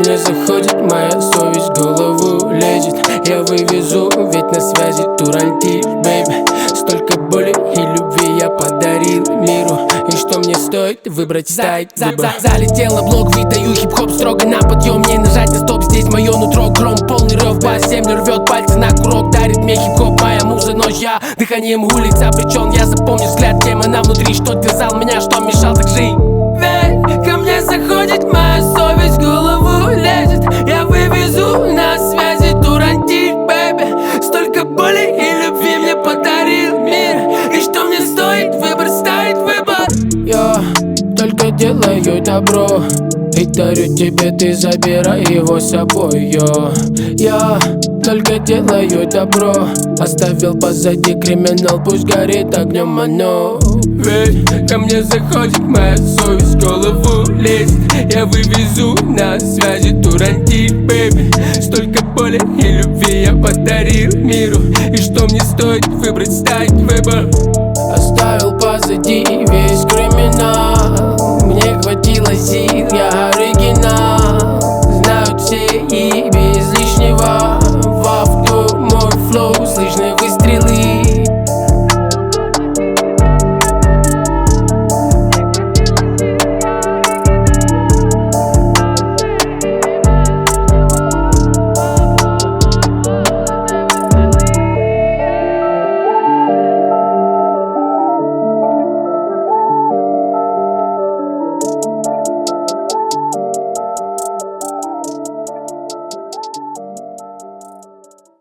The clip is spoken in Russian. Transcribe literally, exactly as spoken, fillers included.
мне заходит, моя совесть в голову лезет. Я вывезу, ведь на связи Турантиль, бэйби. Столько боли и любви я подарил миру. И что мне стоит выбрать, стать выбор. Залетел на блок, выдаю хип-хоп строго на подъем. Не нажать на стоп, здесь мое нутро. Гром, полный рев, бас, землю рвет, пальцы на курок. Дарит мне хип-хоп, моя муза, ночь я дыханием улиц обречен. Я запомню взгляд, тема на внутри. Что терзал меня, что мешал так жить. Ведь ко мне заходит, моя совесть в голову лезет. Я вывезу, на связи Турантиль, бэйби. Столько боли и любви мне подарил мир. И что мне стоит выбор, стоит выбор. Я только делаю добро и дарю тебе, ты забирай его с собой, йо. Я только делаю добро, оставил позади криминал, пусть горит огнем оно. Ведь ко мне заходит, моя совесть в голову лезет. Я вывезу, на связи Турантиль, бэйби. Столько боли и любви я подарил миру. И что мне стоит выбрать, стать выбор. Оставил позади весь криминал. Мне хватило сил, я оригинал.